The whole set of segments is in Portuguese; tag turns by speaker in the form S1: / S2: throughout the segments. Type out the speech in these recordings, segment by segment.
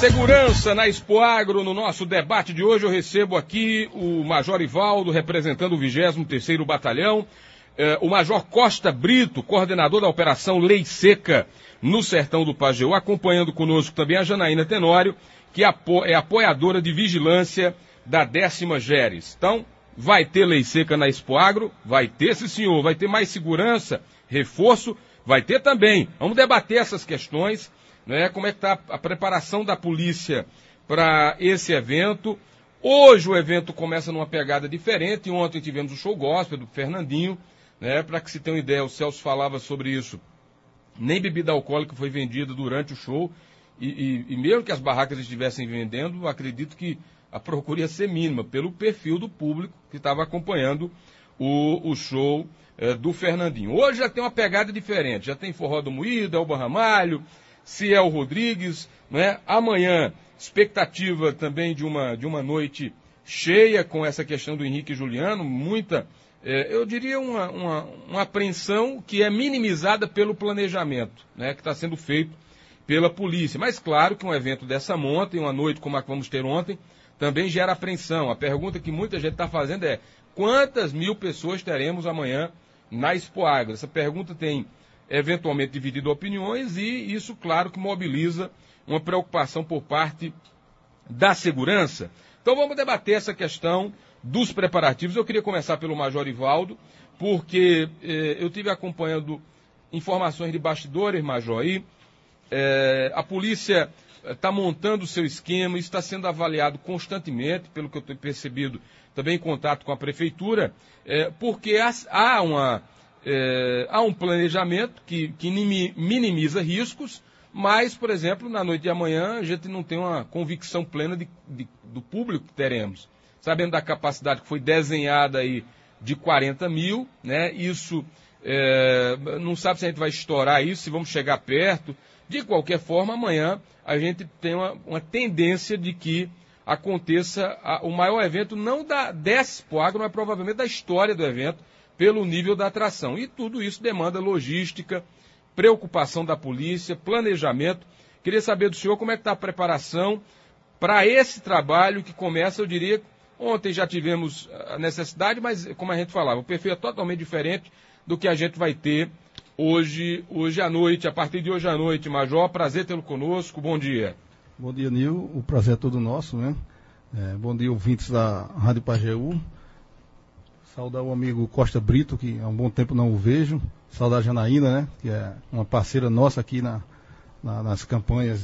S1: Segurança na Expoagro. No nosso debate de hoje eu recebo aqui o Major Ivaldo, representando o 23º Batalhão, o Major Costa Brito, coordenador da Operação Lei Seca no Sertão do Pajeú, acompanhando conosco também a Janaína Tenório, que é apoiadora de vigilância da 10ª GERES. Então, vai ter Lei Seca na Expoagro? Vai ter, sim senhor. Vai ter mais segurança, reforço? Vai ter também. Vamos debater essas questões. Né? Como é que está a preparação da polícia para esse evento? Hoje o evento começa numa pegada diferente. Ontem tivemos o show gospel do Fernandinho, né? Para que se tenha uma ideia, o Celso falava sobre isso. Nem bebida alcoólica foi vendida durante o show. E mesmo que as barracas estivessem vendendo, acredito que a procura ia ser mínima, pelo perfil do público que estava acompanhando o show do Fernandinho. Hoje já tem uma pegada diferente. Já tem Forró do Moído, Elba Ramalho, Ciel Rodrigues, né? Amanhã, expectativa também de uma noite cheia com essa questão do Henrique e Juliano, muita, eu diria uma apreensão que é minimizada pelo planejamento, né? Que está sendo feito pela polícia. Mas claro que um evento dessa monta, e uma noite como a que vamos ter ontem, também gera apreensão. A pergunta que muita gente está fazendo é: quantas mil pessoas teremos amanhã na Expoagro? Essa pergunta tem eventualmente dividido opiniões e isso, claro, que mobiliza uma preocupação por parte da segurança. Então vamos debater essa questão dos preparativos. Eu queria começar pelo Major Ivaldo, porque eu tive acompanhando informações de bastidores, Major, e a polícia está montando o seu esquema, isso está sendo avaliado constantemente, pelo que eu tenho percebido, também em contato com a prefeitura, porque há um planejamento que minimiza riscos, mas, por exemplo, na noite de amanhã a gente não tem uma convicção plena do público que teremos. Sabendo da capacidade que foi desenhada aí de 40 mil, né? Isso, não sabe se a gente vai estourar isso, se vamos chegar perto. De qualquer forma, amanhã a gente tem uma tendência de que aconteça o maior evento, não da Expoagro, mas provavelmente da história do evento, pelo nível da atração. E tudo isso demanda logística, preocupação da polícia, planejamento. Queria saber do senhor como é que está a preparação para esse trabalho que começa, eu diria, ontem já tivemos a necessidade, mas como a gente falava, o perfil é totalmente diferente do que a gente vai ter hoje à noite, a partir de hoje à noite. Major, prazer tê-lo conosco, bom dia.
S2: Bom dia, Nil, o prazer é todo nosso, né? Bom dia, ouvintes da Rádio Pajeú. Saudar o amigo Costa Brito, que há um bom tempo não o vejo. Saudar a Janaína, né? Que é uma parceira nossa aqui nas campanhas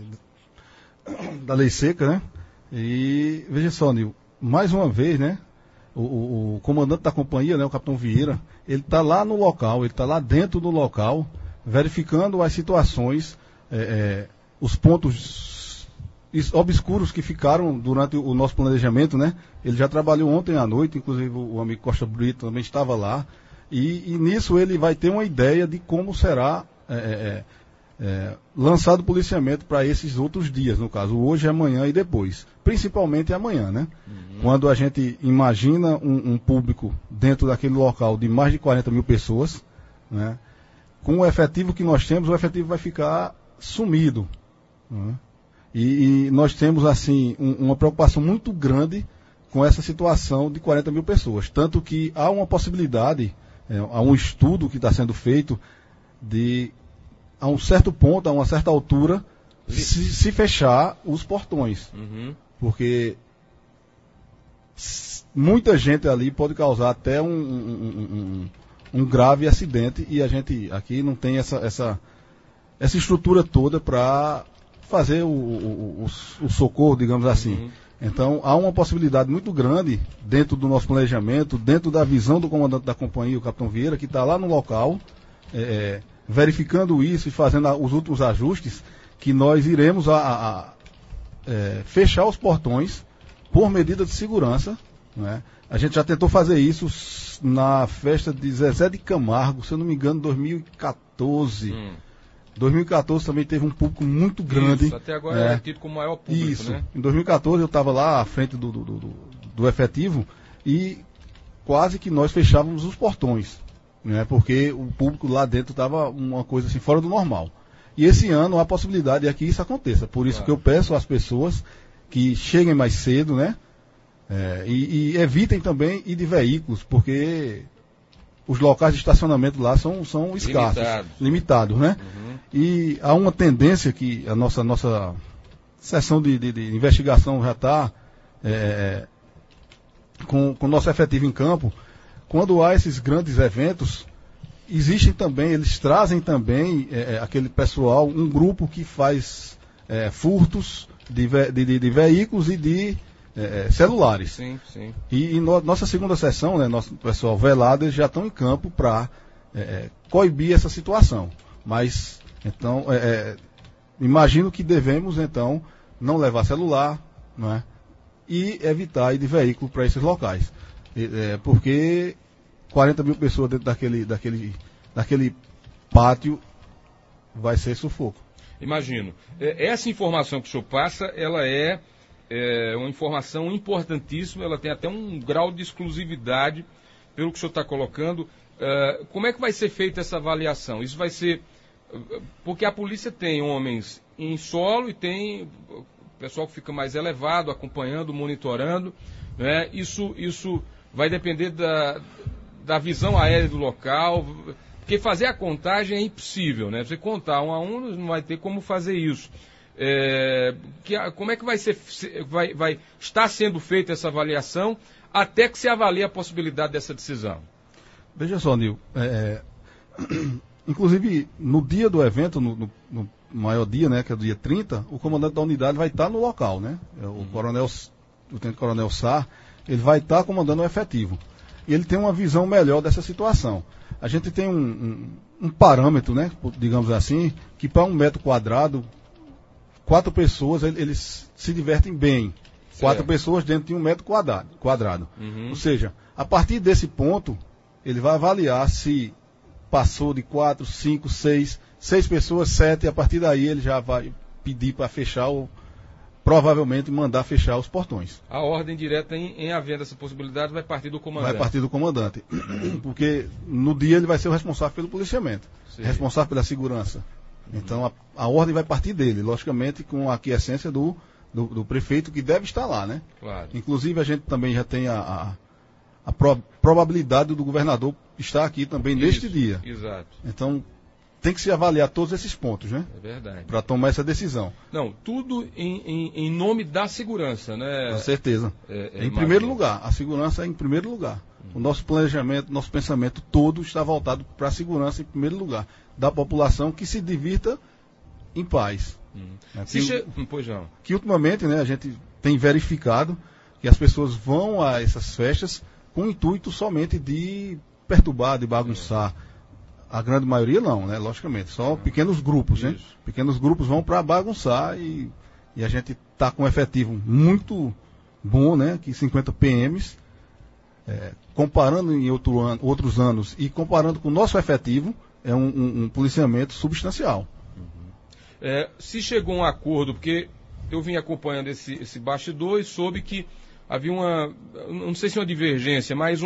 S2: da Lei Seca, né? E veja só, Nil, mais uma vez, né? O comandante da companhia, né? O Capitão Vieira, ele está lá no local, ele está lá dentro do local, verificando as situações, os pontos obscuros que ficaram durante o nosso planejamento, né? Ele já trabalhou ontem à noite, inclusive o amigo Costa Brito também estava lá, e nisso ele vai ter uma ideia de como será lançado o policiamento para esses outros dias, no caso, hoje, amanhã e depois. Principalmente amanhã, né? Uhum. Quando a gente imagina um público dentro daquele local de mais de 40 mil pessoas, né? Com o efetivo que nós temos, o efetivo vai ficar sumido, né? E nós temos, assim, uma preocupação muito grande com essa situação de 40 mil pessoas. Tanto que há uma possibilidade, há um estudo que está sendo feito de, a um certo ponto, a uma certa altura, se fechar os portões. Uhum. Porque muita gente ali pode causar até um grave acidente e a gente aqui não tem essa estrutura toda para fazer o socorro, digamos assim. Uhum. Então, há uma possibilidade muito grande dentro do nosso planejamento, dentro da visão do comandante da companhia, o Capitão Vieira, que está lá no local, verificando isso e fazendo os últimos ajustes, que nós iremos fechar os portões por medida de segurança, né? A gente já tentou fazer isso na festa de Zezé de Camargo, se eu não me engano, em 2014. 2014 também teve um público muito grande.
S1: Isso, até agora é tido como o maior público,
S2: isso,
S1: né?
S2: Em 2014 eu estava lá à frente do efetivo e quase que nós fechávamos os portões, né? Porque o público lá dentro estava uma coisa assim fora do normal. E esse ano há possibilidade de que isso aconteça. Por isso que eu peço às pessoas que cheguem mais cedo, né? E evitem também ir de veículos, porque os locais de estacionamento lá são escassos, limitados, né? Uhum. E há uma tendência que a nossa seção de investigação já está com o nosso efetivo em campo. Quando há esses grandes eventos, existem também, eles trazem também aquele pessoal, um grupo que faz furtos de veículos e de celulares.
S1: Sim, sim.
S2: E nossa segunda sessão, né, nosso pessoal velado, eles já estão em campo para coibir essa situação. Mas, então, imagino que devemos, então, não levar celular, não é? E evitar ir de veículo para esses locais. Porque 40 mil pessoas dentro daquele pátio vai ser sufoco.
S1: Imagino. Essa informação que o senhor passa, ela é uma informação importantíssima, ela tem até um grau de exclusividade, pelo que o senhor está colocando. Como é que vai ser feita essa avaliação? Isso vai ser... Porque a polícia tem homens em solo e tem o pessoal que fica mais elevado, acompanhando, monitorando, né? Isso vai depender da visão aérea do local, porque fazer a contagem é impossível, né? Você contar um a um, não vai ter como fazer isso. Como é que vai estar sendo feita essa avaliação até que se avalie a possibilidade dessa decisão?
S2: Veja só, Nil, inclusive no dia do evento, no maior dia, né, que é o dia 30, o comandante da unidade vai estar no local, né? O tenente-coronel Sá, ele vai estar comandando o efetivo. E ele tem uma visão melhor dessa situação. A gente tem um parâmetro, né, digamos assim, que para 1 metro quadrado, 4 pessoas, eles se divertem bem. Certo. 4 pessoas dentro de 1 metro quadrado. Uhum. Ou seja, a partir desse ponto, ele vai avaliar se passou de 4, 5, 6 pessoas, 7, e a partir daí ele já vai pedir para fechar ou provavelmente mandar fechar os portões.
S1: A ordem direta, em havendo essa possibilidade, vai partir do comandante.
S2: Vai partir do comandante. Porque no dia ele vai ser o responsável pelo policiamento, responsável pela segurança. Então a ordem vai partir dele, logicamente com a aquiescência do prefeito, que deve estar lá, né?
S1: Claro.
S2: Inclusive a gente também já tem a probabilidade do governador estar aqui também neste dia.
S1: Exato.
S2: Então tem que se avaliar todos esses pontos, né?
S1: É verdade.
S2: Para tomar essa decisão.
S1: Não, tudo em nome da segurança, né?
S2: Com certeza. Em primeiro lugar, a segurança é em primeiro lugar. O nosso planejamento, nosso pensamento todo está voltado para a segurança em primeiro lugar, da população, que se divirta em paz.
S1: Pois não.
S2: Que ultimamente, né, a gente tem verificado que as pessoas vão a essas festas com o intuito somente de perturbar, de bagunçar. A grande maioria não, né? Logicamente, só pequenos grupos, né? Pequenos grupos vão para bagunçar e a gente está com um efetivo muito bom, né? Que 50 PMs, comparando em outros anos e comparando com o nosso efetivo, é um policiamento substancial.
S1: Se chegou a um acordo, porque eu vim acompanhando esse bastidor e soube que havia não sei se uma divergência, mas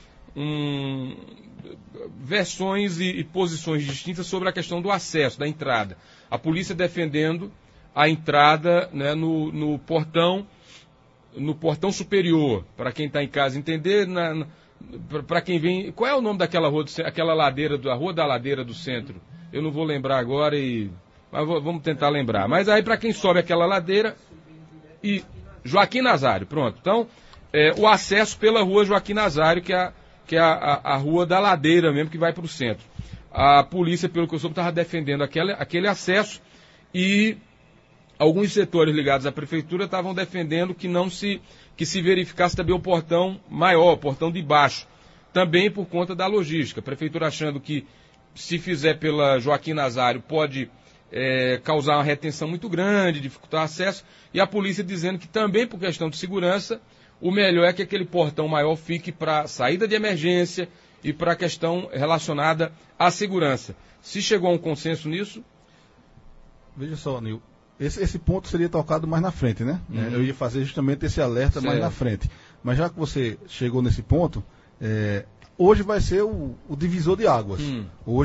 S1: versões e posições distintas sobre a questão do acesso, da entrada. A polícia defendendo a entrada, né, no portão superior, para quem está em casa entender, para quem vem... Qual é o nome daquela rua, aquela ladeira, a Rua da Ladeira do Centro? Eu não vou lembrar agora, mas vamos tentar lembrar. Mas aí para quem sobe aquela ladeira, e Joaquim Nazário, pronto. Então, o acesso pela Rua Joaquim Nazário, que é a rua da ladeira mesmo, que vai para o centro. A polícia, pelo que eu soube, estava defendendo aquele acesso, e alguns setores ligados à prefeitura estavam defendendo que se verificasse também o portão maior, o portão de baixo, também por conta da logística. A prefeitura achando que se fizer pela Joaquim Nazário pode causar uma retenção muito grande, dificultar o acesso, e a polícia dizendo que também por questão de segurança, o melhor é que aquele portão maior fique para saída de emergência e para a questão relacionada à segurança. Se chegou a um consenso nisso?
S2: Veja só, Nil, esse ponto seria tocado mais na frente, né? Uhum. Eu ia fazer justamente esse alerta mais na frente. Mas já que você chegou nesse ponto, hoje vai ser o divisor de águas. Hoje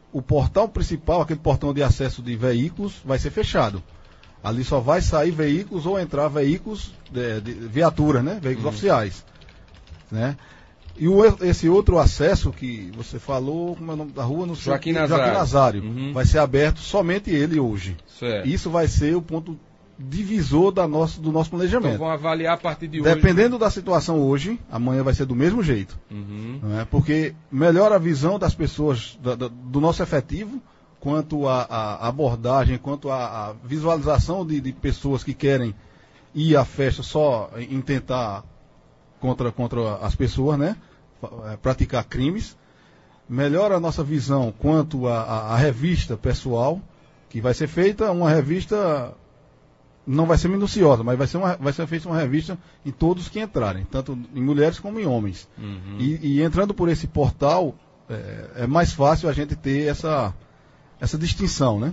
S2: o portal principal, aquele portão de acesso de veículos, vai ser fechado. Ali só vai sair veículos ou entrar veículos de viaturas, né? Veículos oficiais, né? E esse outro acesso que você falou, como é o nome da rua?
S1: Joaquim Nazário.
S2: Vai ser aberto somente ele hoje.
S1: Certo.
S2: Isso vai ser o ponto divisor do nosso planejamento.
S1: Então vão avaliar a partir de hoje.
S2: Dependendo da situação hoje, amanhã vai ser do mesmo jeito. Não é? Porque melhora a visão das pessoas, do nosso efetivo, quanto à abordagem, quanto à visualização de pessoas que querem ir à festa só em tentar contra as pessoas, né? Praticar crimes. Melhora a nossa visão quanto à revista pessoal, que vai ser feita uma revista, não vai ser minuciosa, mas vai ser feita uma revista em todos que entrarem, tanto em mulheres como em homens. E entrando por esse portal, é mais fácil a gente ter essa distinção, né?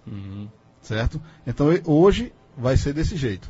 S2: Certo? Então hoje vai ser desse jeito.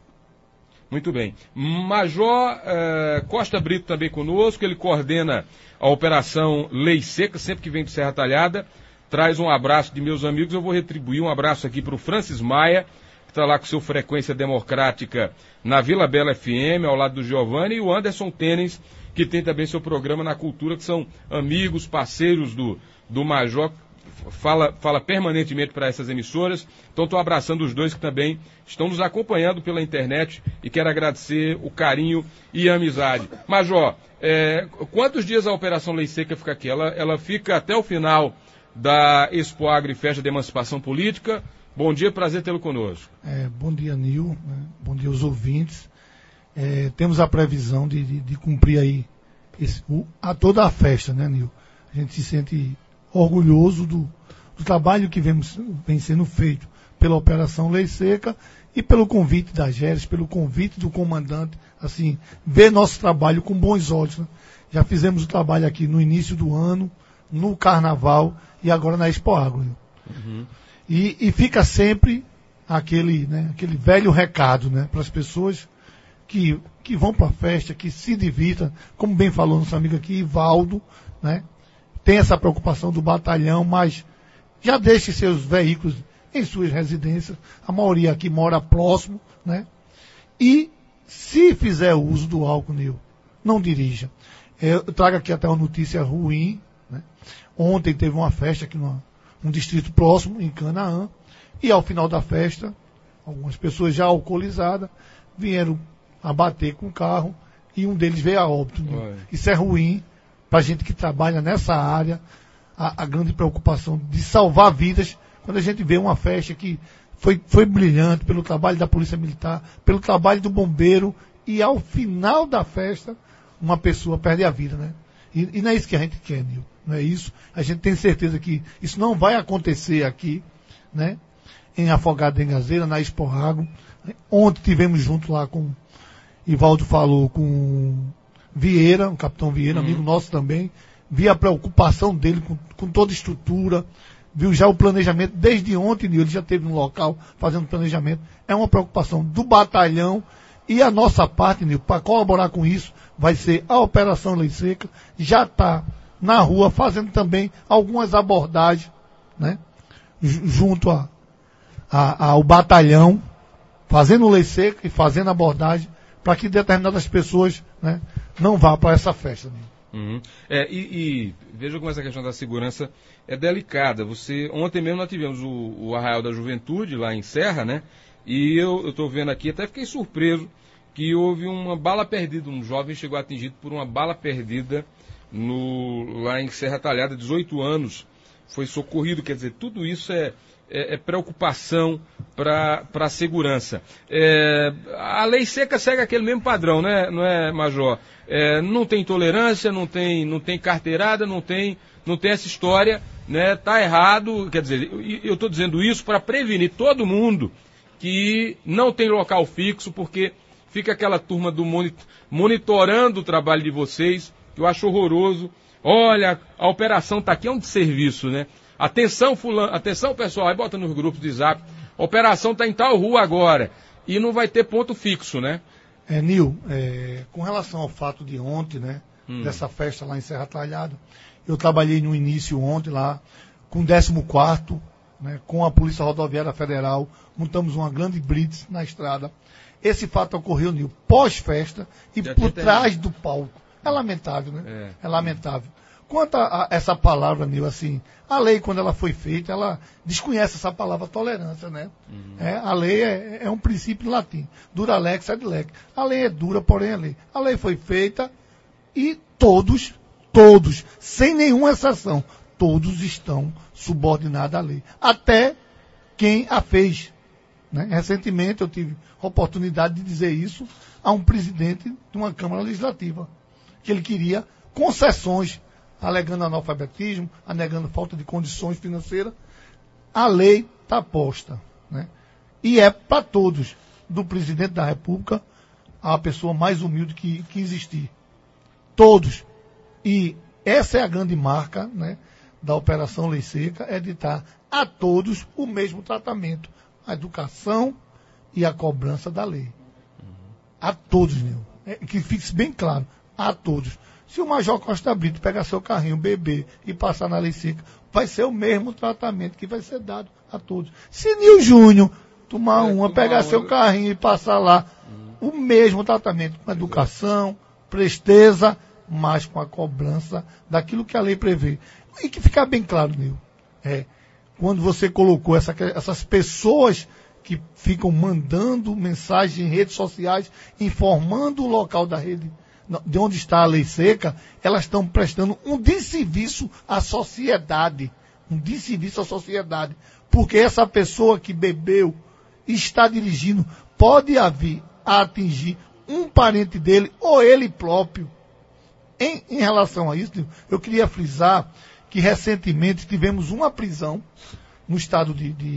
S1: Muito bem. Major Costa Brito também conosco, ele coordena a Operação Lei Seca, sempre que vem de Serra Talhada, traz um abraço de meus amigos. Eu vou retribuir um abraço aqui para o Francis Maia, que está lá com seu Frequência Democrática na Vila Bela FM, ao lado do Giovanni, e o Anderson Tênis, que tem também seu programa na Cultura, que são amigos, parceiros do Major, fala permanentemente para essas emissoras. Então estou abraçando os dois que também estão nos acompanhando pela internet e quero agradecer o carinho e a amizade. Major, quantos dias a Operação Lei Seca fica aqui? Ela fica até o final da Expo Agro e Festa de Emancipação Política. Bom dia, prazer tê-lo conosco.
S3: Bom dia, Nil. Bom dia aos ouvintes. Temos a previsão de cumprir aí toda a festa, né, Nil? A gente se sente orgulhoso do trabalho que vem sendo feito pela Operação Lei Seca e pelo convite da GERES, pelo convite do comandante, assim, ver nosso trabalho com bons olhos, né? Já fizemos o trabalho aqui no início do ano, no Carnaval e agora na Expo Agro. E fica sempre aquele velho recado, né, para as pessoas que vão para a festa, que se divirtam, como bem falou nosso amigo aqui, Ivaldo, né? Tem essa preocupação do batalhão, mas já deixe seus veículos em suas residências. A maioria aqui mora próximo, né? E se fizer uso do álcool, Nil, não dirija. Eu trago aqui até uma notícia ruim, né? Ontem teve uma festa aqui num distrito próximo, em Canaã, e ao final da festa, algumas pessoas já alcoolizadas vieram abater com o carro e um deles veio a óbito. Isso é ruim. Para a gente que trabalha nessa área, a grande preocupação de salvar vidas, quando a gente vê uma festa que foi brilhante pelo trabalho da Polícia Militar, pelo trabalho do bombeiro, e ao final da festa, uma pessoa perde a vida, né? E não é isso que a gente quer, Nil. Não é isso. A gente tem certeza que isso não vai acontecer aqui, né? Em Afogado de Engazeira, na Expo Agro. Ontem tivemos junto lá com, Ivaldo falou, com Vieira, o capitão Vieira, amigo nosso também, vi a preocupação dele com toda a estrutura, viu já o planejamento, desde ontem ele já esteve no local fazendo planejamento. É uma preocupação do batalhão e a nossa parte, Nil, para colaborar com isso, vai ser a Operação Lei Seca, já está na rua fazendo também algumas abordagens, né, junto ao batalhão, fazendo lei seca e fazendo abordagem para que determinadas pessoas, né, não vá para essa festa.
S1: E veja como essa questão da segurança é delicada. Ontem mesmo nós tivemos o Arraial da Juventude lá em Serra, né? E eu estou vendo aqui, até fiquei surpreso que houve uma bala perdida. Um jovem chegou atingido por uma bala perdida lá em Serra Talhada, 18 anos, foi socorrido. Quer dizer, tudo isso é preocupação para a segurança. A lei seca segue aquele mesmo padrão, né? Não é, Major? Não tem tolerância, não tem carteirada, não tem essa história, né? Tá errado. Quer dizer, eu estou dizendo isso para prevenir todo mundo que não tem local fixo, porque fica aquela turma monitorando o trabalho de vocês, que eu acho horroroso. Olha, a operação está aqui, é um desserviço, né? Atenção, fulano, atenção, pessoal, aí bota nos grupos de zap, a operação está em tal rua agora, e não vai ter ponto fixo, né?
S3: Nil, com relação ao fato de ontem, né, dessa festa lá em Serra Talhada, eu trabalhei no início ontem lá, com o 14º, né, com a Polícia Rodoviária Federal, montamos uma grande blitz na estrada. Esse fato ocorreu, Nil, pós-festa e por trás do palco. É lamentável, né? É lamentável. Quanto a essa palavra, Nil, assim, a lei, quando ela foi feita, ela desconhece essa palavra tolerância, né? A lei é um princípio latim. Dura lex ad lex. A lei é dura, porém é lei. A lei foi feita e todos, sem nenhuma exceção, todos estão subordinados à lei. Até quem a fez. Né? Recentemente eu tive a oportunidade de dizer isso a um presidente de uma Câmara Legislativa, que ele queria concessões, alegando analfabetismo, alegando falta de condições financeiras. A lei está posta. Né? E é para todos, do presidente da República à pessoa mais humilde que existir. Todos. E essa é a grande marca, né, da Operação Lei Seca, é de dar a todos o mesmo tratamento. A educação e a cobrança da lei. A todos, Nil. Que fique bem claro. A todos. Se o Major Costa Brito pegar seu carrinho, beber e passar na Lei Seca, vai ser o mesmo tratamento que vai ser dado a todos. Se Nil Júnior tomar pegar seu carrinho e passar lá, o mesmo tratamento com educação, presteza, mas com a cobrança daquilo que a lei prevê. E que ficar bem claro, Nil, quando você colocou essas pessoas que ficam mandando mensagens em redes sociais, informando o local da rede, de onde está a lei seca, elas estão prestando um desserviço à sociedade. Um desserviço à sociedade. Porque essa pessoa que bebeu e está dirigindo pode vir a atingir um parente dele ou ele próprio. Em relação a isso, eu queria frisar que recentemente tivemos uma prisão no estado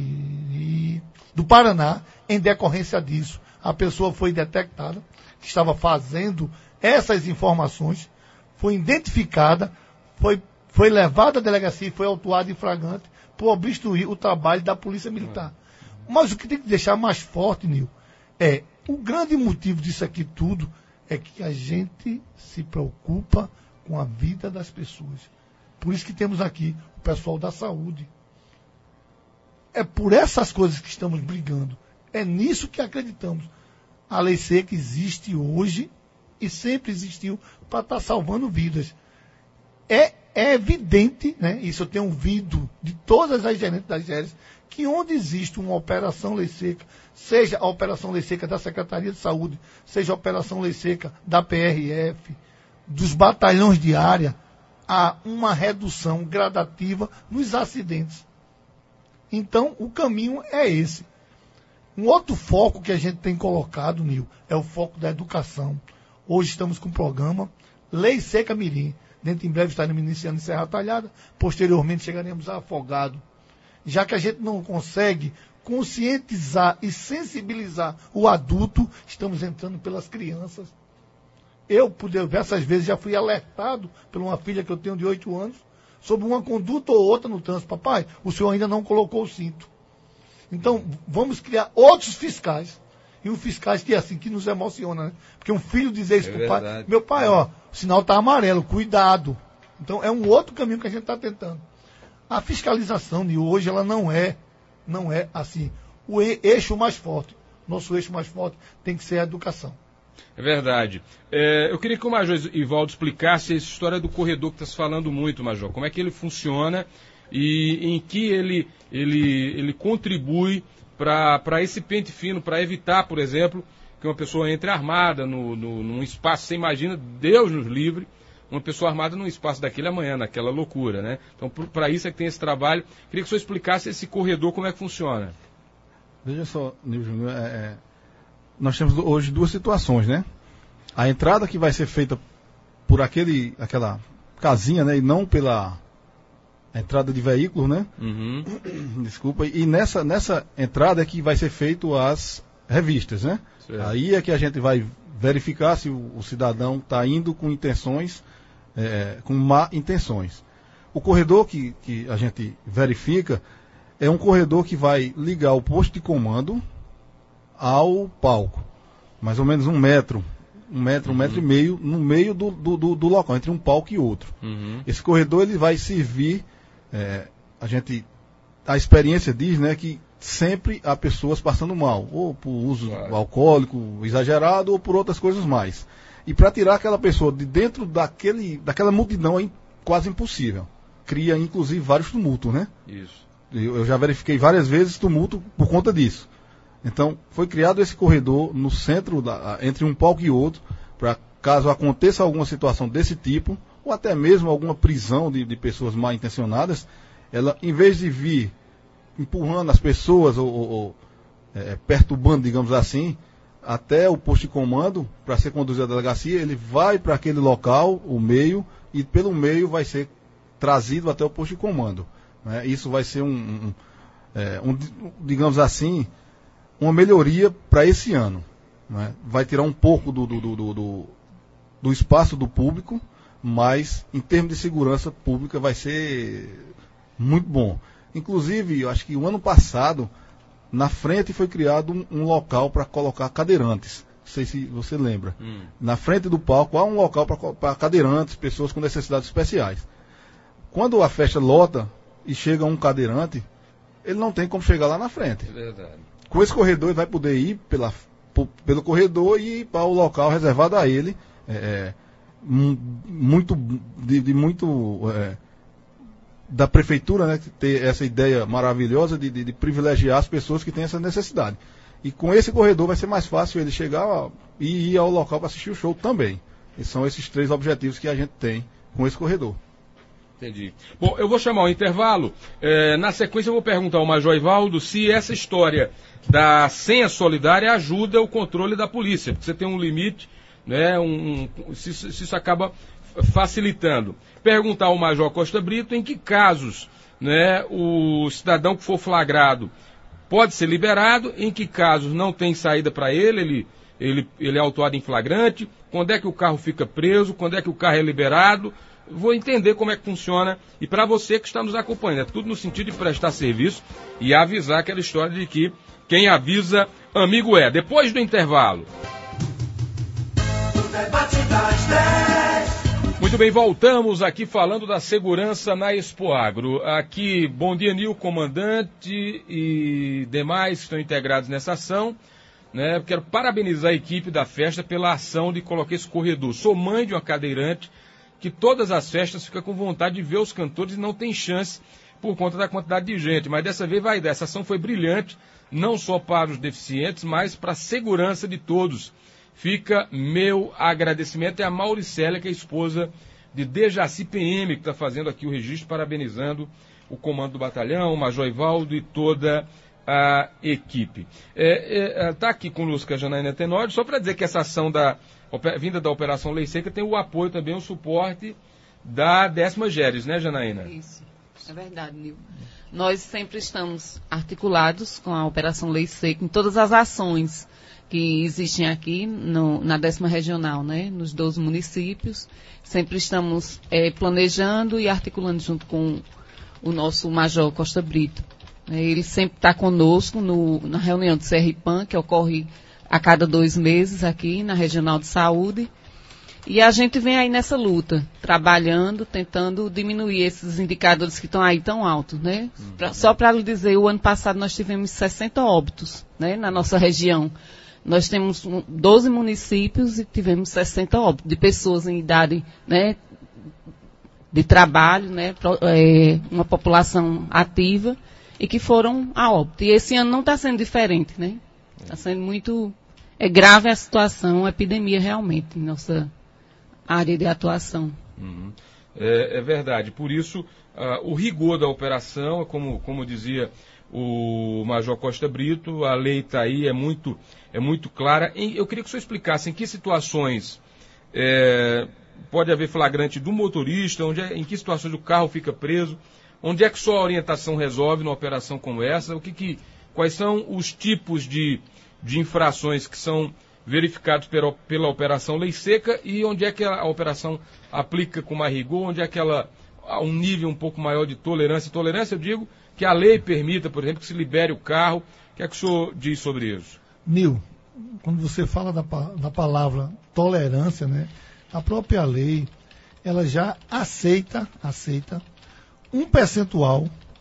S3: do Paraná em decorrência disso. A pessoa foi detectada, que estava fazendo essas informações, foi identificada, foi levada à delegacia e foi autuada em flagrante por obstruir o trabalho da Polícia Militar. Mas o que tem que deixar mais forte, Nil, o grande motivo disso aqui tudo é que a gente se preocupa com a vida das pessoas. Por isso que temos aqui o pessoal da saúde. É por essas coisas que estamos brigando. É nisso que acreditamos. A lei seca existe hoje e sempre existiu para estar salvando vidas. É evidente, né? Isso eu tenho ouvido de todas as gerentes das GERES, que onde existe uma operação lei seca, seja a operação lei seca da Secretaria de Saúde, seja a operação lei seca da PRF, dos batalhões de área, há uma redução gradativa nos acidentes. Então, o caminho é esse. Um outro foco que a gente tem colocado, Nil, é o foco da educação. Hoje estamos com o programa Lei Seca Mirim. Dentro em breve estaremos iniciando em Serra Talhada, posteriormente chegaremos a Afogado. Já que a gente não consegue conscientizar e sensibilizar o adulto, estamos entrando pelas crianças. Eu, por diversas vezes, já fui alertado por uma filha que eu tenho de 8 anos, sobre uma conduta ou outra no trânsito. Papai, o senhor ainda não colocou o cinto. Então, vamos criar outros fiscais. E um fiscais que, assim, que nos emociona, né? Porque um filho dizer isso pro pai, meu pai, o sinal está amarelo, cuidado. Então, é um outro caminho que a gente está tentando. A fiscalização de hoje, ela não é assim, o eixo mais forte. Nosso eixo mais forte tem que ser a educação.
S1: É verdade. Eu queria que o Major Ivaldo explicasse essa história do corredor que está se falando muito, Major. Como é que ele funciona e em que ele contribui para esse pente fino, para evitar, por exemplo, que uma pessoa entre armada num espaço, você imagina, Deus nos livre, uma pessoa armada num espaço daquele amanhã, naquela loucura, né? Então, para isso é que tem esse trabalho. Queria que o senhor explicasse esse corredor, como é que funciona.
S2: Veja só, Nil Júnior, nós temos hoje duas situações, né? A entrada que vai ser feita por aquela casinha, né? E não pela entrada de veículos, né?
S1: Uhum.
S2: Desculpa. E nessa entrada é que vai ser feito as revistas, né? Certo. Aí é que a gente vai verificar se o cidadão está indo com intenções, com má intenções. O corredor que a gente verifica é um corredor que vai ligar o posto de comando ao palco. Mais ou menos um metro e meio no meio do local, entre um palco e outro.
S1: Uhum.
S2: Esse corredor ele vai servir a experiência diz, né, que sempre há pessoas passando mal, ou por uso alcoólico exagerado, ou por outras coisas mais. E para tirar aquela pessoa de dentro daquela multidão é quase impossível. Cria, inclusive, vários tumultos, né?
S1: Isso.
S2: Eu já verifiquei várias vezes tumulto por conta disso. Então, foi criado esse corredor no centro, entre um palco e outro, para caso aconteça alguma situação desse tipo, ou até mesmo alguma prisão de pessoas mal intencionadas, ela, em vez de vir empurrando as pessoas ou perturbando, digamos assim, até o posto de comando, para ser conduzido à delegacia, ele vai para aquele local, o meio, e pelo meio vai ser trazido até o posto de comando. Né? Isso vai ser digamos assim, uma melhoria para esse ano. Né? Vai tirar um pouco do espaço do público, mas em termos de segurança pública vai ser muito bom. Inclusive, eu acho que o ano passado, na frente foi criado um local para colocar cadeirantes. Não sei se você lembra. Na frente do palco há um local para cadeirantes, pessoas com necessidades especiais. Quando a festa lota e chega um cadeirante, ele não tem como chegar lá na frente.
S1: É verdade.
S2: Com esse corredor ele vai poder ir pelo corredor e ir para o local reservado a ele. Muito da prefeitura, né, ter essa ideia maravilhosa de privilegiar as pessoas que têm essa necessidade. E com esse corredor vai ser mais fácil ele chegar e ir ao local para assistir o show também. E são esses 3 objetivos que a gente tem com esse corredor.
S1: Entendi. Bom, eu vou chamar o intervalo. Na sequência eu vou perguntar ao Major Ivaldo se essa história da senha solidária ajuda o controle da polícia, porque você tem um limite, né, se isso acaba facilitando. Perguntar ao Major Costa Brito em que casos, né, o cidadão que for flagrado pode ser liberado, em que casos não tem saída para ele é autuado em flagrante, quando é que o carro fica preso, quando é que o carro é liberado. Vou entender como é que funciona, e para você que está nos acompanhando, é tudo no sentido de prestar serviço e avisar aquela história de que quem avisa, amigo é. Depois do intervalo. Muito bem, voltamos aqui falando da segurança na Expoagro. Aqui, bom dia, Nil, comandante e demais que estão integrados nessa ação. Né? Quero parabenizar a equipe da festa pela ação de colocar esse corredor. Sou mãe de uma cadeirante que todas as festas fica com vontade de ver os cantores e não tem chance por conta da quantidade de gente. Mas dessa vez vai dar. Essa ação foi brilhante, não só para os deficientes, mas para a segurança de todos. Fica meu agradecimento. É a Mauricélia, que é a esposa de Dejaci PM, que está fazendo aqui o registro, parabenizando o comando do batalhão, o Major Ivaldo e toda a equipe. Está aqui conosco a Janaína Tenório, só para dizer que essa ação vinda da Operação Lei Seca tem o apoio também, o suporte da 10ª GERES, né, Janaína?
S4: Isso, é verdade, Nil. Nós sempre estamos articulados com a Operação Lei Seca em todas as ações que existem aqui na 10ª Regional, né, nos 12 municípios. Sempre estamos planejando e articulando junto com o nosso Major Costa Brito. Ele sempre está conosco na reunião do CRPAN, que ocorre a cada 2 meses aqui na Regional de Saúde. E a gente vem aí nessa luta, trabalhando, tentando diminuir esses indicadores que estão aí tão altos, né? Só para lhe dizer, o ano passado nós tivemos 60 óbitos, né, na nossa região. Nós temos 12 municípios e tivemos 60 óbitos de pessoas em idade, né, de trabalho, né, uma população ativa e que foram a óbito. E esse ano não está sendo diferente, né? Está sendo muito grave a situação, a epidemia realmente em nossa área de atuação.
S1: Uhum. É verdade. Por isso, o rigor da operação, como dizia o Major Costa Brito, a lei está aí, é muito clara. Eu queria que o senhor explicasse em que situações pode haver flagrante do motorista, em que situações o carro fica preso, onde é que sua orientação resolve numa operação como essa, quais são os tipos de infrações que são verificados pela Operação Lei Seca e onde é que a operação aplica com mais rigor, onde é que ela há um nível um pouco maior de tolerância. Tolerância, eu digo, que a lei permita, por exemplo, que se libere o carro. O que é que o senhor diz sobre isso?
S3: Nil, quando você fala da palavra tolerância, né, a própria lei, ela já aceita um percentual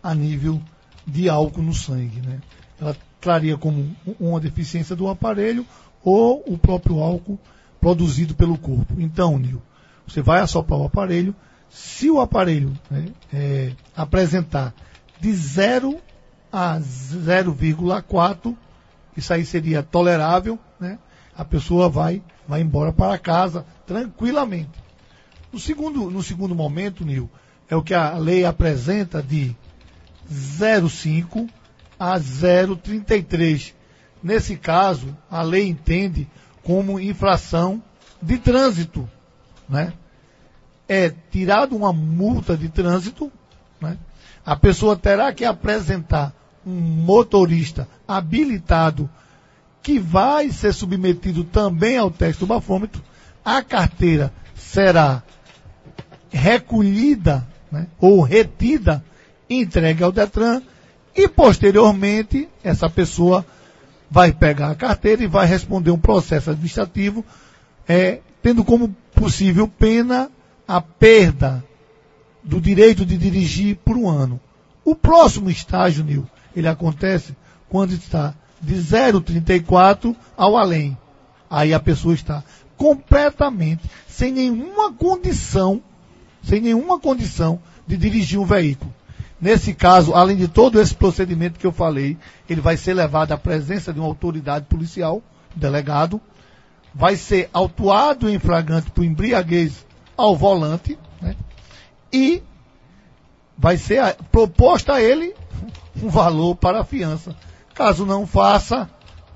S3: a nível de álcool no sangue, né? Ela traria como uma deficiência do aparelho ou o próprio álcool produzido pelo corpo. Então, Nil, você vai assoprar o aparelho. Se o aparelho, né, apresentar de 0 a 0,4, isso aí seria tolerável, né? A pessoa vai embora para casa tranquilamente. No segundo momento, Nil, é o que a lei apresenta de 0,5 a 0,33. Nesse caso, a lei entende como infração de trânsito, né? É tirado uma multa de trânsito, né? A pessoa terá que apresentar um motorista habilitado que vai ser submetido também ao teste do bafômetro. A carteira será recolhida, né, ou retida, entregue ao Detran, e posteriormente essa pessoa vai pegar a carteira e vai responder um processo administrativo, tendo como possível pena a perda do direito de dirigir por 1 ano. O próximo estágio, Nil, ele acontece quando está de 0,34 ao além. Aí a pessoa está completamente sem nenhuma condição de dirigir um veículo. Nesse caso, além de todo esse procedimento que eu falei, ele vai ser levado à presença de uma autoridade policial, delegado, vai ser autuado em flagrante por embriaguez ao volante, né? E vai ser proposto a ele um valor para a fiança. Caso não faça,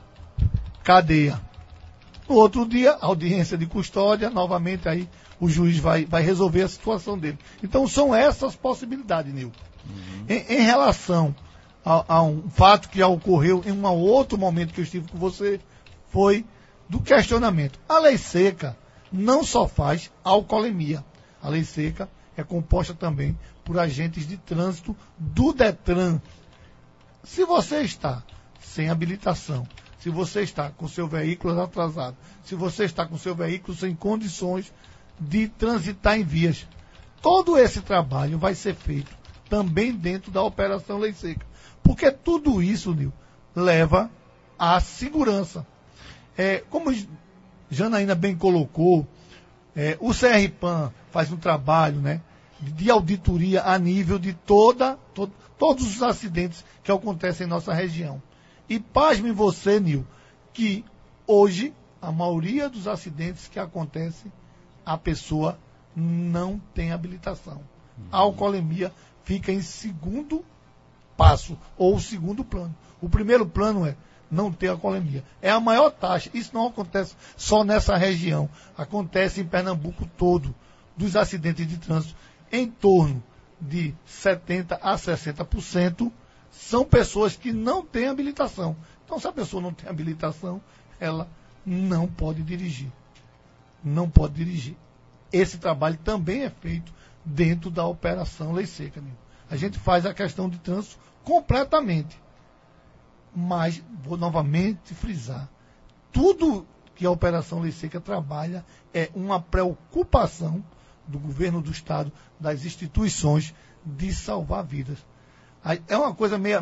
S3: cadeia. No outro dia, audiência de custódia, novamente aí o juiz vai resolver a situação dele. Então são essas possibilidades, Nil. Em relação a um fato que já ocorreu em um outro momento que eu estive com você, foi do questionamento. A lei seca não só faz alcoolemia. A lei seca é composta também por agentes de trânsito do Detran. Se você está sem habilitação, se você está com seu veículo atrasado, se você está com seu veículo sem condições de transitar em vias, todo esse trabalho vai ser feito também dentro da Operação Lei Seca. Porque tudo isso, Nil, leva à segurança. Como Janaína bem colocou, o CRPAM faz um trabalho, né, de auditoria a nível de todos os acidentes que acontecem em nossa região. E pasme você, Nil, que hoje a maioria dos acidentes que acontecem, a pessoa não tem habilitação. A alcoolemia fica em segundo passo, ou segundo plano. O primeiro plano é não ter alcoolemia. É a maior taxa. Isso não acontece só nessa região. Acontece em Pernambuco todo, dos acidentes de trânsito. Em torno de 70% a 60% são pessoas que não têm habilitação. Então, se a pessoa não tem habilitação, ela não pode dirigir. Não pode dirigir. Esse trabalho também é feito dentro da Operação Lei Seca. Amigo. A gente faz a questão de trânsito completamente. Mas, vou novamente frisar, tudo que a Operação Lei Seca trabalha é uma preocupação do governo do Estado, das instituições, de salvar vidas. É uma coisa meia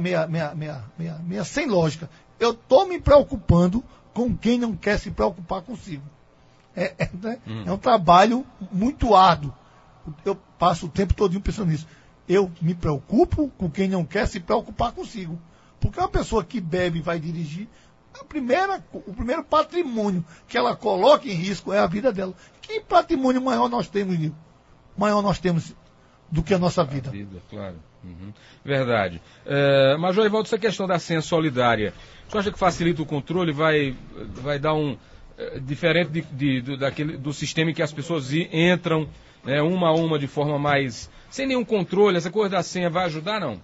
S3: sem lógica. Eu estou me preocupando com quem não quer se preocupar consigo. É um trabalho muito árduo. Eu passo o tempo todo pensando nisso. Eu me preocupo com quem não quer se preocupar consigo. Porque uma pessoa que bebe e vai dirigir, o primeiro patrimônio que ela coloca em risco é a vida dela. Que patrimônio maior nós temos, Nil? Maior nós temos do que a nossa vida.
S1: Claro. Uhum. Verdade. Major Evaldo, essa questão da senha solidária, você acha que facilita o controle, vai dar um... diferente do sistema em que as pessoas entram, né, uma a uma de forma mais... sem nenhum controle, essa coisa da senha vai ajudar, não?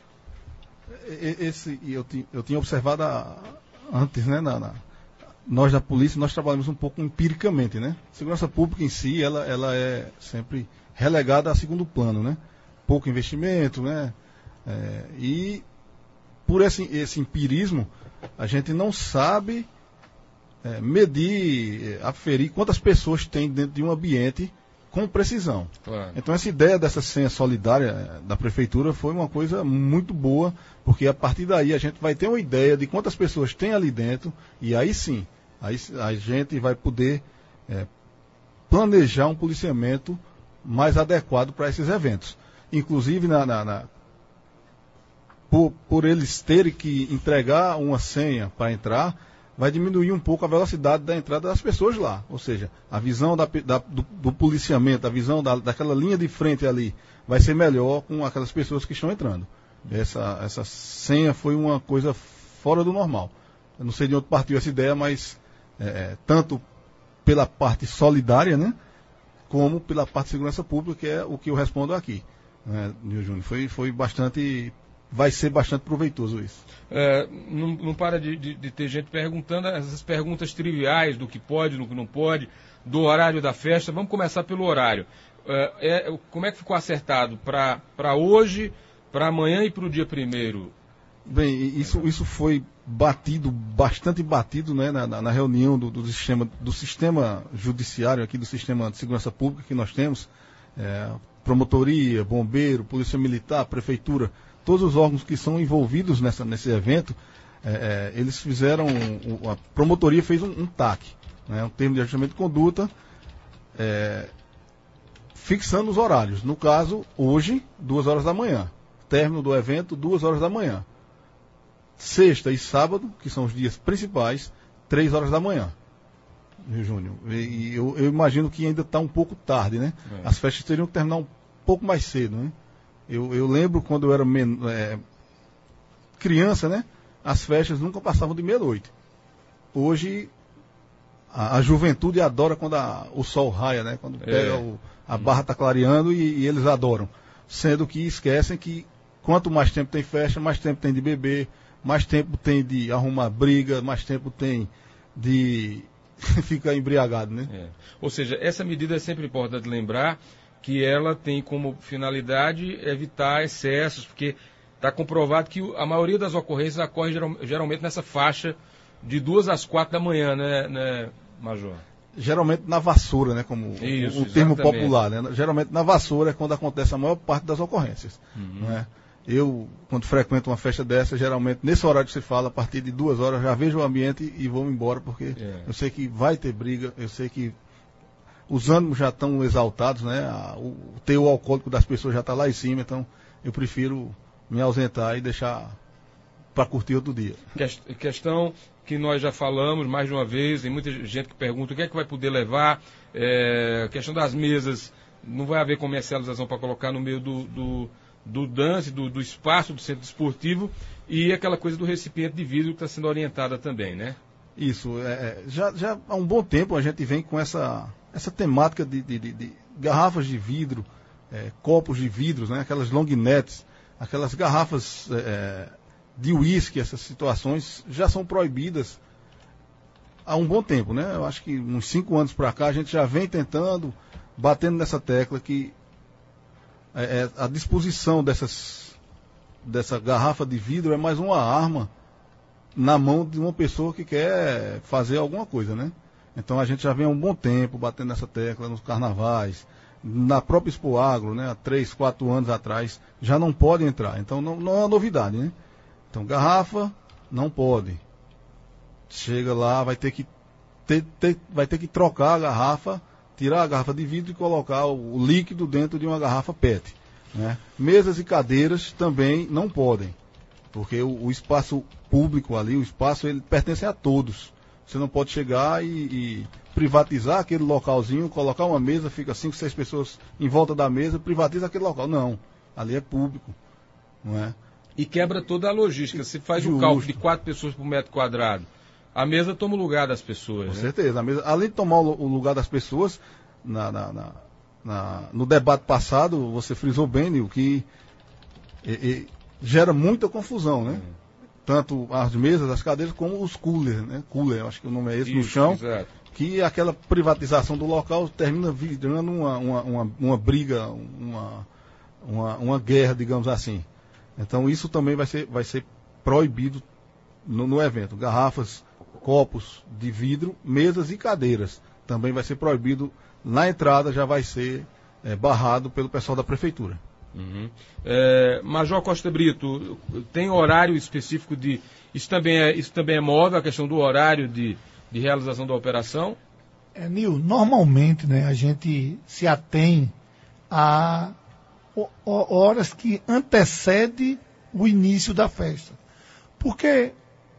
S2: Eu tinha observado antes, né, nós da polícia, nós trabalhamos um pouco empiricamente, né? A segurança pública em si, ela é sempre relegada a segundo plano, né? Pouco investimento, né? E por esse empirismo, a gente não sabe medir, aferir quantas pessoas tem dentro de um ambiente com precisão.
S1: Claro.
S2: Então essa ideia dessa senha solidária da prefeitura foi uma coisa muito boa, porque a partir daí a gente vai ter uma ideia de quantas pessoas tem ali dentro, e aí sim, aí a gente vai poder planejar um policiamento mais adequado para esses eventos. Inclusive, por eles terem que entregar uma senha para entrar, vai diminuir um pouco a velocidade da entrada das pessoas lá. Ou seja, a visão do policiamento, a visão daquela linha de frente ali, vai ser melhor com aquelas pessoas que estão entrando. Essa senha foi uma coisa fora do normal. Eu não sei de onde partiu essa ideia, mas tanto pela parte solidária, né, como pela parte de segurança pública, que é o que eu respondo aqui. Nil Júnior, foi bastante... Vai ser bastante proveitoso isso.
S1: Não para de ter gente perguntando essas perguntas triviais do que pode, do que não pode, do horário da festa. Vamos começar pelo horário. Como é que ficou acertado para hoje, para amanhã e para o dia 1º?
S2: Bem, isso foi bastante batido, né, na reunião do sistema judiciário aqui, do sistema de segurança pública que nós temos. Promotoria, bombeiro, polícia militar, prefeitura, todos os órgãos que são envolvidos nesse evento, eles fizeram, a promotoria fez um TAC, né, um termo de ajustamento de conduta, fixando os horários. No caso, hoje, 2 horas da manhã. Término do evento, 2 horas da manhã. Sexta e sábado, que são os dias principais, 3 horas da manhã. Júnior. E eu imagino que ainda está um pouco tarde, né? As festas teriam que terminar um pouco mais cedo, né? Eu lembro quando eu era criança, né? As festas nunca passavam de meia-noite. Hoje, a juventude adora quando o sol raia, né? Quando pega a barra está clareando e eles adoram. Sendo que esquecem que quanto mais tempo tem festa, mais tempo tem de beber, mais tempo tem de arrumar briga, mais tempo tem de ficar embriagado, né?
S1: Ou seja, essa medida é sempre importante lembrar que ela tem como finalidade evitar excessos, porque está comprovado que a maioria das ocorrências ocorre geralmente nessa faixa de 2 às 4 da manhã, né, Major?
S2: Geralmente na vassoura, né, como o termo popular, né? Geralmente na vassoura é quando acontece a maior parte das ocorrências. Né? Eu, quando frequento uma festa dessa, geralmente nesse horário que você fala, a partir de 2 horas, já vejo o ambiente e vou embora, porque eu sei que vai ter briga, eu sei que os ânimos já estão exaltados, né? O teor alcoólico das pessoas já está lá em cima, então eu prefiro me ausentar e deixar para curtir outro dia.
S1: Questão que nós já falamos mais de uma vez, tem muita gente que pergunta o que é que vai poder levar, a questão das mesas, não vai haver comercialização para colocar no meio do dance, do espaço do centro esportivo, e aquela coisa do recipiente de vidro que está sendo orientada também, né?
S2: Isso, já há um bom tempo a gente vem com essa temática de garrafas de vidro, copos de vidros, né? Aquelas long necks, aquelas garrafas de uísque, essas situações já são proibidas há um bom tempo, né? Eu acho que uns 5 anos para cá a gente já vem tentando, batendo nessa tecla que a disposição dessa garrafa de vidro é mais uma arma na mão de uma pessoa que quer fazer alguma coisa, né? Então a gente já vem há um bom tempo batendo nessa tecla nos carnavais, na própria Expo Agro, né? Há 3, 4 anos atrás, já não pode entrar. Então não é uma novidade, né? Então garrafa não pode. Chega lá, vai ter que trocar a garrafa, tirar a garrafa de vidro e colocar o líquido dentro de uma garrafa PET. Né? Mesas e cadeiras também não podem, porque o espaço público ali, o espaço, ele pertence a todos. Você não pode chegar e privatizar aquele localzinho, colocar uma mesa, fica 5, 6 pessoas em volta da mesa, privatiza aquele local. Não, ali é público. Não é?
S1: E quebra toda a logística. Se faz um cálculo de 4 pessoas por metro quadrado, a mesa toma o lugar das pessoas.
S2: Com
S1: né?
S2: certeza. A mesa, além de tomar o lugar das pessoas, no debate passado, você frisou bem, Nil, que gera muita confusão, né? Tanto as mesas, as cadeiras, como os coolers, né? Cooler, eu acho que o nome é esse, no chão.
S1: Exato.
S2: Que aquela privatização do local termina virando uma briga, uma guerra, digamos assim. Então isso também vai ser proibido no evento. Garrafas, copos de vidro, mesas e cadeiras. Também vai ser proibido na entrada já vai ser barrado pelo pessoal da prefeitura.
S1: Uhum. Major Costa Brito, tem horário específico isso também é móvel, a questão do horário de realização da operação?
S3: Nil, normalmente, né, a gente se atém a horas que antecedem o início da festa. Porque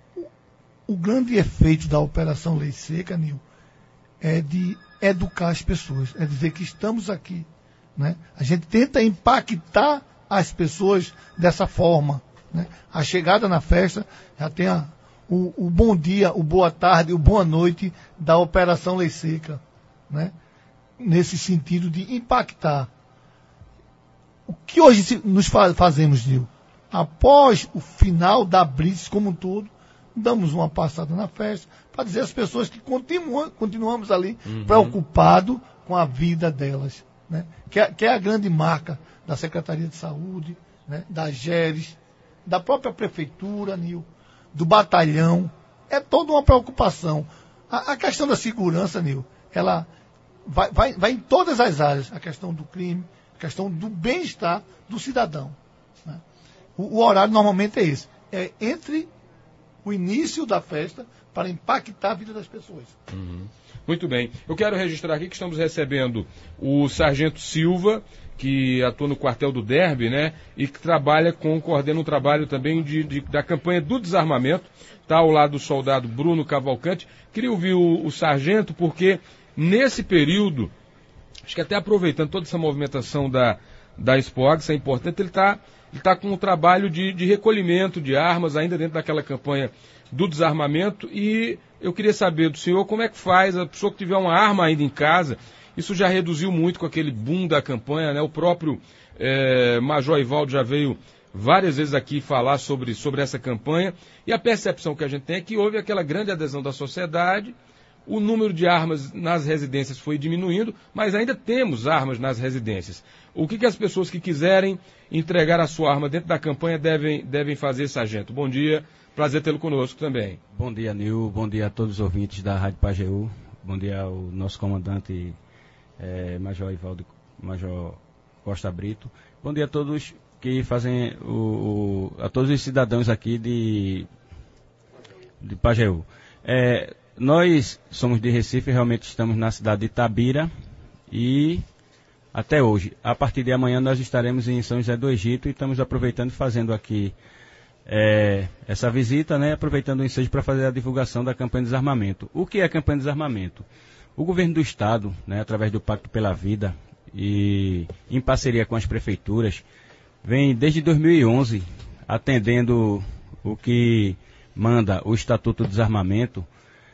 S3: o grande efeito da Operação Lei Seca, Nil, é de educar as pessoas, é dizer que estamos aqui. Né? A gente tenta impactar as pessoas dessa forma. Né? A chegada na festa já tem o bom dia, o boa tarde, o boa noite da Operação Lei Seca. Né? Nesse sentido de impactar. O que hoje nos fazemos, Nil? Após o final da Blitz como um todo, damos uma passada na festa para dizer às pessoas que continuamos ali preocupados com a vida delas. Né? Que é a grande marca da Secretaria de Saúde, né? Da GERES, da própria Prefeitura, Nil, do batalhão. É toda uma preocupação. A questão da segurança, Nil, ela vai em todas as áreas. A questão do crime, a questão do bem-estar do cidadão. Né? O horário normalmente é esse. É entre o início da festa para impactar a vida das pessoas.
S1: Uhum. Muito bem. Eu quero registrar aqui que estamos recebendo o Sargento Silva, que atua no quartel do Derby, né? E que coordena um trabalho também da campanha do desarmamento. Está ao lado do soldado Bruno Cavalcante. Queria ouvir o sargento, porque nesse período, acho que até aproveitando toda essa movimentação da Expoag, isso é importante, ele está com um trabalho de recolhimento de armas, ainda dentro daquela campanha do desarmamento, e eu queria saber do senhor como é que faz a pessoa que tiver uma arma ainda em casa. Isso já reduziu muito com aquele boom da campanha, né? O próprio Major Ivaldo já veio várias vezes aqui falar sobre essa campanha, e a percepção que a gente tem é que houve aquela grande adesão da sociedade, o número de armas nas residências foi diminuindo, mas ainda temos armas nas residências. O que as pessoas que quiserem entregar a sua arma dentro da campanha devem fazer, sargento? Bom dia, prazer tê-lo conosco também.
S5: Bom dia, Nil, bom dia a todos os ouvintes da Rádio Pajeú, bom dia ao nosso comandante Major Ivaldo, Major Costa Brito, bom dia a todos que fazem a todos os cidadãos aqui de Pajeú. Nós somos de Recife, realmente estamos na cidade de Itabira e até hoje. A partir de amanhã nós estaremos em São José do Egito e estamos aproveitando e fazendo aqui essa visita, né, aproveitando o ensejo para fazer a divulgação da campanha de desarmamento. O que é a campanha de desarmamento? O governo do estado, né, através do Pacto pela Vida e em parceria com as prefeituras, vem desde 2011 atendendo o que manda o Estatuto do Desarmamento,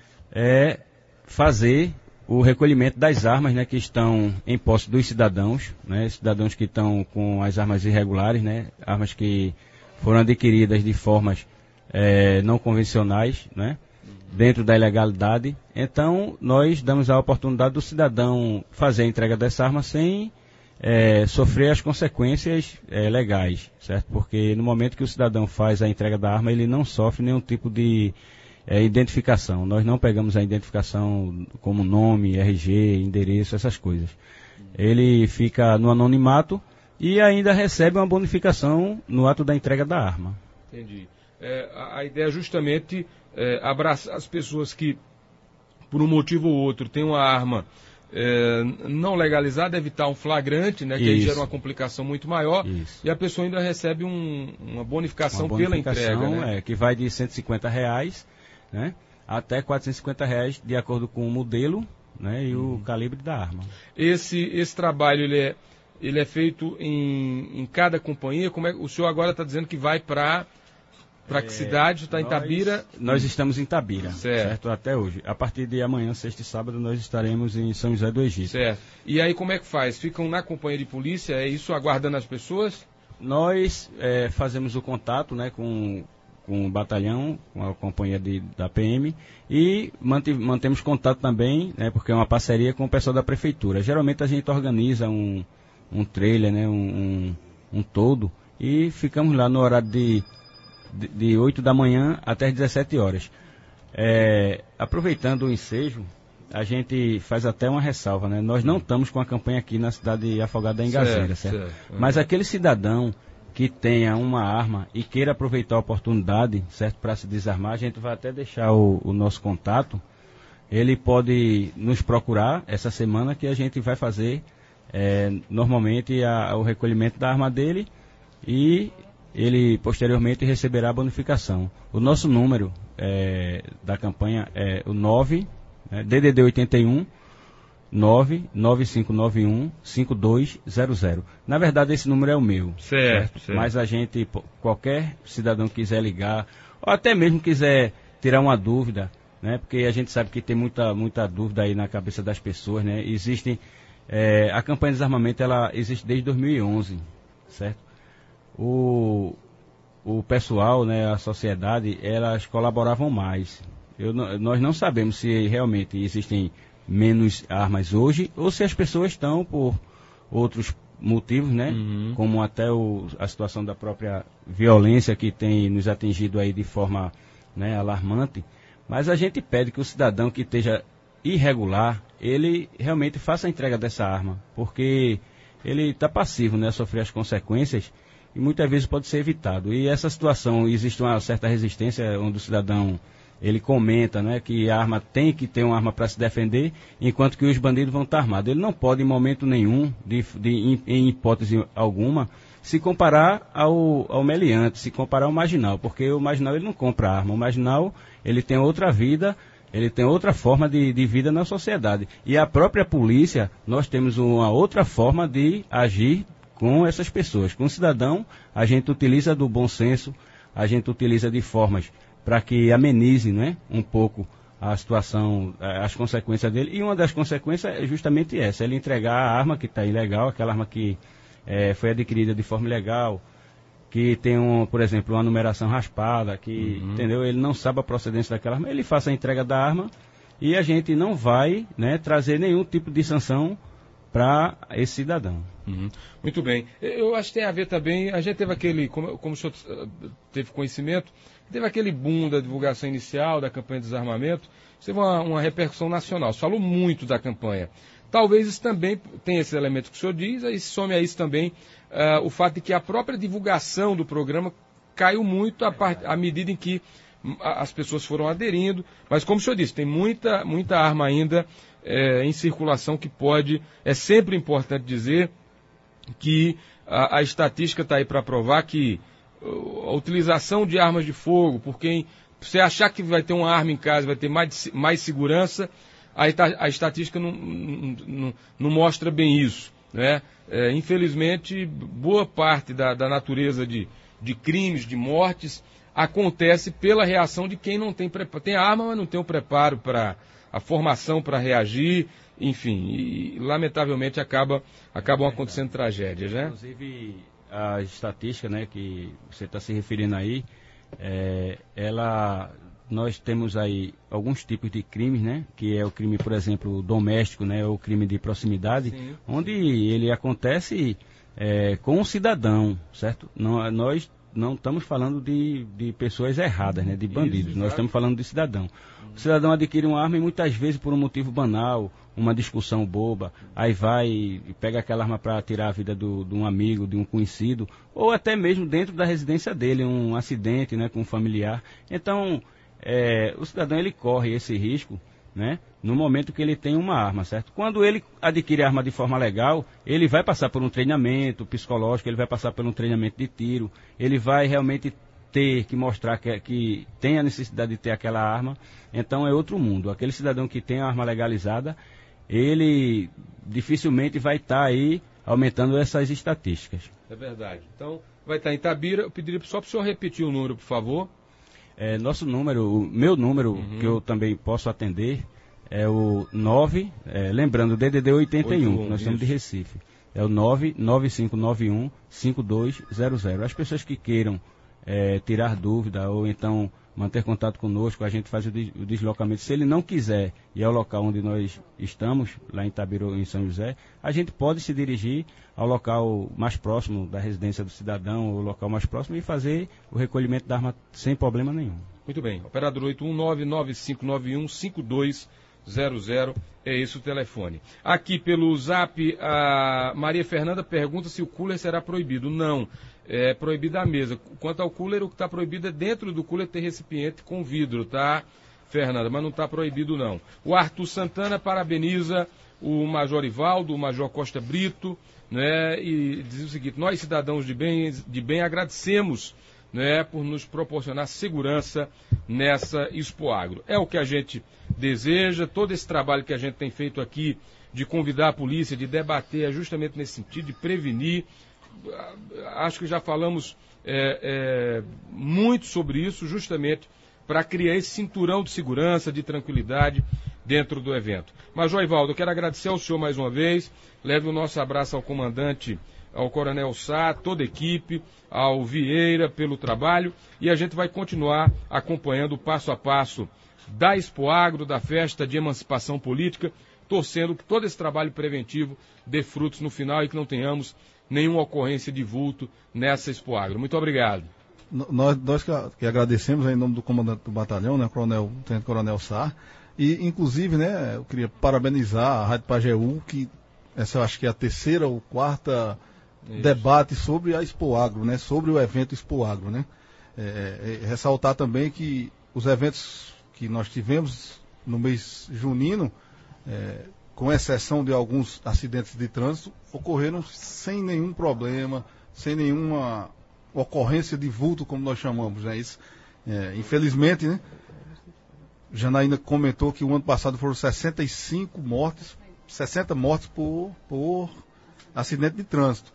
S5: fazer o recolhimento das armas, né, que estão em posse dos cidadãos, né, cidadãos que estão com as armas irregulares, né, armas que foram adquiridas de formas não convencionais, né, dentro da ilegalidade. Então, nós damos a oportunidade do cidadão fazer a entrega dessa arma sem sofrer as consequências legais, certo? Porque no momento que o cidadão faz a entrega da arma, ele não sofre nenhum tipo de identificação. Nós não pegamos a identificação como nome, RG, endereço, essas coisas. Ele fica no anonimato e ainda recebe uma bonificação no ato da entrega da arma.
S1: Entendi. A ideia é justamente abraçar as pessoas que, por um motivo ou outro, têm uma arma não legalizada, evitar um flagrante, né, que aí gera uma complicação muito maior. Isso. E a pessoa ainda recebe uma bonificação pela entrega. Né?
S5: Que vai de R$150, né, até R$450, de acordo com o modelo, né, e o calibre da arma.
S1: Esse trabalho ele é feito em cada companhia? Como o senhor agora está dizendo que vai para que cidade? Está em Itabira?
S5: Nós estamos em Itabira, certo? Até hoje. A partir de amanhã, sexta e sábado, nós estaremos em São José do Egito.
S1: Certo. E aí como é que faz? Ficam na companhia de polícia? É isso, aguardando as pessoas?
S5: Nós fazemos o contato, né, com o batalhão, com a companhia da PM, e mantemos contato também, né, porque é uma parceria com o pessoal da prefeitura. Geralmente a gente organiza um trailer, né, um todo, e ficamos lá no horário de 8 da manhã até as 17 horas. Aproveitando o ensejo, a gente faz até uma ressalva, né? Nós não estamos com a campanha aqui na cidade de Afogado da Engazeira, certo? Mas aquele cidadão que tenha uma arma e queira aproveitar a oportunidade, certo, para se desarmar, a gente vai até deixar o nosso contato. Ele pode nos procurar essa semana que a gente vai fazer normalmente o recolhimento da arma dele e ele posteriormente receberá a bonificação. O nosso número da campanha é o 9, DDD 81 99591 5200. Na verdade, esse número é o meu.
S1: Certo.
S5: Mas a gente, qualquer cidadão que quiser ligar, ou até mesmo quiser tirar uma dúvida, né? Porque a gente sabe que tem muita dúvida aí na cabeça das pessoas, né? A campanha de desarmamento, ela existe desde 2011, certo? O pessoal, né, a sociedade, elas colaboravam mais. Nós não sabemos se realmente existem menos armas hoje, ou se as pessoas estão por outros motivos, né? Como até a situação da própria violência que tem nos atingido aí de forma, né, alarmante. Mas a gente pede que o cidadão que esteja irregular, ele realmente faça a entrega dessa arma, porque ele está passivo, né, a sofrer as consequências e muitas vezes pode ser evitado. E essa situação, existe uma certa resistência onde o cidadão ele comenta, né, que a arma tem que ter uma arma para se defender, enquanto que os bandidos vão estar armados. Ele não pode, em momento nenhum, em hipótese alguma, se comparar ao meliante, se comparar ao marginal, porque o marginal ele não compra arma. O marginal ele tem outra vida, ele tem outra forma de vida na sociedade. E a própria polícia, nós temos uma outra forma de agir com essas pessoas. Com o cidadão, a gente utiliza do bom senso, a gente utiliza de formas para que amenize, né, um pouco a situação, as consequências dele. E uma das consequências é justamente essa, ele entregar a arma que está ilegal, aquela arma que foi adquirida de forma ilegal, que tem, por exemplo, uma numeração raspada, que, entendeu? Ele não sabe a procedência daquela arma, ele faça a entrega da arma e a gente não vai, né, trazer nenhum tipo de sanção para esse cidadão.
S1: Muito bem. Eu acho que tem a ver também, a gente teve aquele, como o senhor teve conhecimento, teve aquele boom da divulgação inicial da campanha de desarmamento, teve uma repercussão nacional, se falou muito da campanha. Talvez isso também tenha esse elemento que o senhor diz, aí some a isso também o fato de que a própria divulgação do programa caiu muito à medida em que as pessoas foram aderindo, mas como o senhor disse, tem muita arma ainda em circulação que pode, é sempre importante dizer que a estatística está aí para provar que a utilização de armas de fogo, por quem você achar que vai ter uma arma em casa, vai ter mais segurança, a estatística não mostra bem isso, né? Infelizmente, boa parte da natureza de crimes, de mortes, acontece pela reação de quem não tem preparo. Tem arma, mas não tem o preparo para a formação para reagir, enfim, e lamentavelmente acabam acontecendo tragédias, né?
S5: Inclusive, a estatística, né, que você está se referindo aí, nós temos aí alguns tipos de crimes, né, que é o crime, por exemplo, doméstico, né, ou crime de proximidade, sim, onde ele acontece com um cidadão, certo? Nós não estamos falando de pessoas erradas, né, de bandidos, nós estamos falando de cidadão. O cidadão adquire uma arma e muitas vezes por um motivo banal, uma discussão boba, aí vai e pega aquela arma para tirar a vida de um amigo, de um conhecido, ou até mesmo dentro da residência dele, um acidente, né, com um familiar. Então, o cidadão ele corre esse risco, né, no momento que ele tem uma arma, certo? Quando ele adquire a arma de forma legal, ele vai passar por um treinamento psicológico, ele vai passar por um treinamento de tiro, ele vai realmente ter que mostrar que tem a necessidade de ter aquela arma. Então é outro mundo. Aquele cidadão que tem a arma legalizada, ele dificilmente vai estar aí aumentando essas estatísticas.
S1: É verdade. Então vai estar em Itabira. Eu pediria só para o senhor repetir o número, por favor.
S5: Nosso número, o meu número, que eu também posso atender, é o 9, lembrando, o DDD 81, que nós estamos de Recife. É o 99591 5200. As pessoas que queiram tirar dúvida ou então manter contato conosco, a gente faz o deslocamento. Se ele não quiser ir ao local onde nós estamos, lá em Itabira ou em São José, a gente pode se dirigir ao local mais próximo da residência do cidadão, ou local mais próximo, e fazer o recolhimento da arma sem problema nenhum.
S1: Muito bem. Operador 819-9591-5200. é esse o telefone. Aqui pelo Zap, a Maria Fernanda pergunta se o cooler será proibido. Não, é proibido a mesa. Quanto ao cooler, o que está proibido é dentro do cooler ter recipiente com vidro, tá, Fernanda? Mas não está proibido, não. O Arthur Santana parabeniza o Major Ivaldo, o Major Costa Brito, né, e diz o seguinte: nós, cidadãos de bem agradecemos, né, por nos proporcionar segurança nessa Expoagro. É o que a gente deseja. Todo esse trabalho que a gente tem feito aqui de convidar a polícia, de debater, é justamente nesse sentido, de prevenir. Acho que já falamos muito sobre isso, justamente para criar esse cinturão de segurança, de tranquilidade dentro do evento. Major Ivaldo, eu quero agradecer ao senhor mais uma vez. Leve o nosso abraço ao comandante, ao Coronel Sá, toda a equipe, ao Vieira pelo trabalho, e a gente vai continuar acompanhando o passo a passo da Expoagro, da festa de emancipação política, torcendo que todo esse trabalho preventivo dê frutos no final e que não tenhamos nenhuma ocorrência de vulto nessa Expoagro. Muito obrigado.
S2: Nós que agradecemos em nome do comandante do batalhão, né, Tenente Coronel Sá, e inclusive, né, eu queria parabenizar a Rádio Pajeú, que essa eu acho que é a terceira ou quarta debate sobre a Expoagro, né, sobre o evento Expoagro, né. Ressaltar também que os eventos que nós tivemos no mês junino, com exceção de alguns acidentes de trânsito, ocorreram sem nenhum problema, sem nenhuma ocorrência de vulto, como nós chamamos, né? Isso, infelizmente, né? Janaína comentou que o ano passado foram 65 mortes, 60 mortes por acidente de trânsito.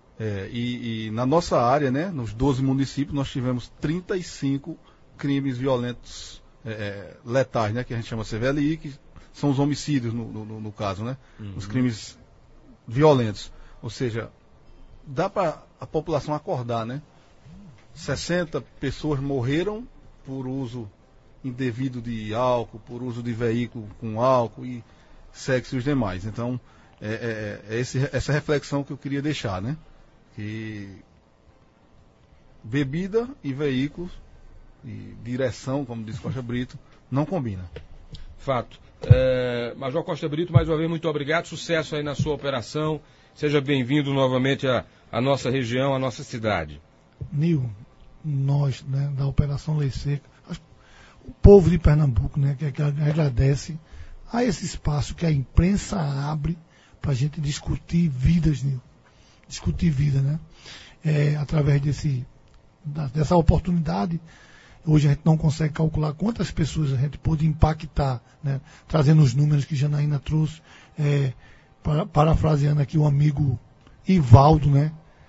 S2: E na nossa área, né, nos 12 municípios, nós tivemos 35 crimes violentos letais, né, que a gente chama CVLI, que são os homicídios no caso, né? Uhum. Os crimes violentos. Ou seja, dá para a população acordar, né? 60 pessoas morreram por uso indevido de álcool, por uso de veículo com álcool e segue-se os demais. Então, essa reflexão que eu queria deixar, né? Que bebida e veículos e direção, como diz Costa Brito, não combina.
S1: Fato. Major Costa Brito, mais uma vez, muito obrigado. Sucesso aí na sua operação. Seja bem-vindo novamente à nossa região, à nossa cidade.
S3: Nil, nós, né, da Operação Lei Seca, o povo de Pernambuco, né, que agradece a esse espaço que a imprensa abre para a gente discutir vidas, Nil. Discutir vida, né? Através dessa oportunidade. Hoje a gente não consegue calcular quantas pessoas a gente pôde impactar, né? Trazendo os números que Janaína trouxe, parafraseando aqui o amigo Ivaldo, né?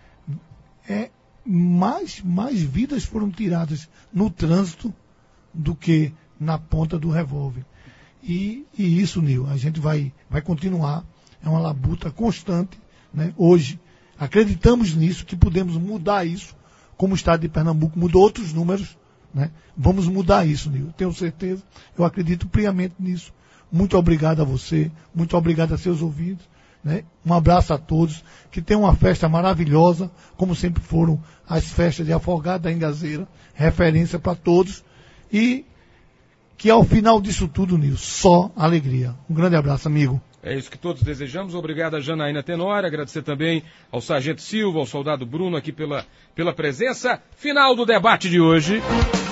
S3: Mais vidas foram tiradas no trânsito do que na ponta do revólver. E isso, Nil, a gente vai continuar, é uma labuta constante, né? Hoje, acreditamos nisso, que podemos mudar isso, como o Estado de Pernambuco mudou outros números, né? Vamos mudar isso, Nil. Tenho certeza, eu acredito piamente nisso. Muito obrigado a você, muito obrigado a seus ouvintes, né? Um abraço a todos, que tenham uma festa maravilhosa, como sempre foram as festas de Afogado da Engazeira, referência para todos, e que ao final disso tudo, Nil, só alegria. Um grande abraço, amigo.
S1: É isso que todos desejamos. Obrigado a Janaína Tenório, agradecer também ao Sargento Silva, ao Soldado Bruno aqui pela presença. Final do debate de hoje.